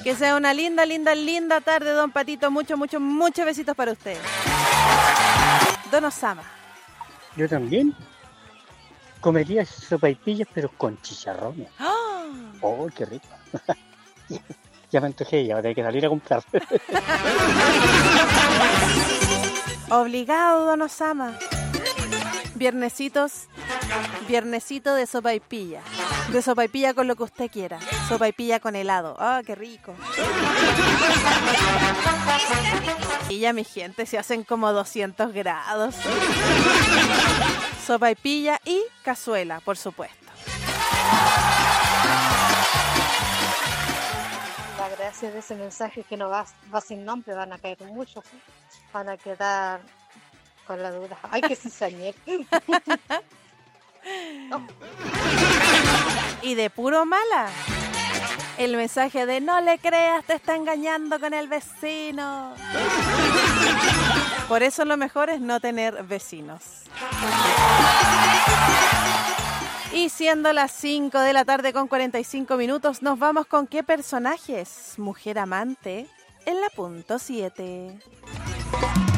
Que sea una linda, linda, linda tarde, don Patito. Muchos besitos para usted. Don Osama. Yo también comería sopaipillas, pero con chicharrones. ¡Oh, qué rico! Ya me antojé, ya voy a tener que salir a comprar. Obligado, don Osama. Viernesito de sopaipilla. De sopaipilla con lo que usted quiera. Sopaipilla con helado. ¡Ah, qué rico! Y ya, mi gente, se hacen como 200 grados. Sopaipilla y cazuela, por supuesto. La gracia de ese mensaje es que no va sin nombre, van a caer muchos. Van a quedar con la duda. ¡Ay, qué cizañero! No. Y de puro mala. El mensaje de no le creas, te está engañando con el vecino. Por eso lo mejor es no tener vecinos. Y siendo las 5 de la tarde con 45 minutos, nos vamos con ¿qué personajes? Mujer amante en la punto 7.